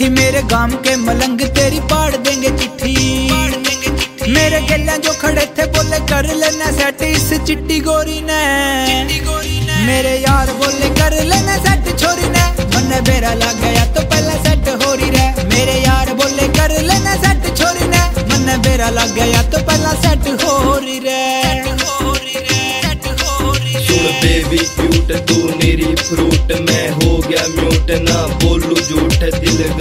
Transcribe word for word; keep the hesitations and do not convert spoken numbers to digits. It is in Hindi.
चिट्ठी मेरे गांव के मलंग तेरी पाड़ देंगे चिट्ठी। मेरे गलियां जो खड़े थे बोले कर लेना सेट इस चिट्टी गोरी ने। मेरे यार बोले कर लेना सेट छोरी ने। मन बेरा लग गया तो पहला सेट हो रही रे। मेरे यार बोले कर लेना सेट छोरी ने। मन बेरा लग गया तो पहला सेट हो रही रे। सुन बेबी क्यूट तू मेरी फ्रूट, मैं हो गया म्यूट ना बोलू झूठ, दिल